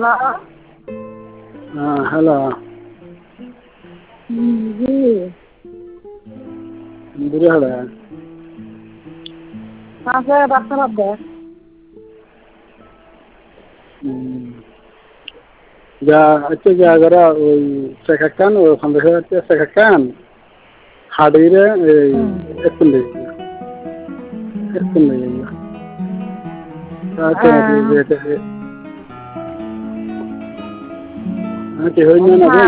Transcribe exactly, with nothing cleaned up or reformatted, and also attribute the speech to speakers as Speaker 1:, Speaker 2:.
Speaker 1: हाँ हेलो
Speaker 2: जी
Speaker 1: बुरे हाल है
Speaker 2: कहाँ से बात कर रहे हैं?
Speaker 1: যা হচ্ছে জায়গাটা ওই শেখাকান ওখান থেকে হচ্ছে শেখাকান হাড়িরে এই একটু নেই একটু নেই তাতে যেতে হ্যাঁ কি হইল না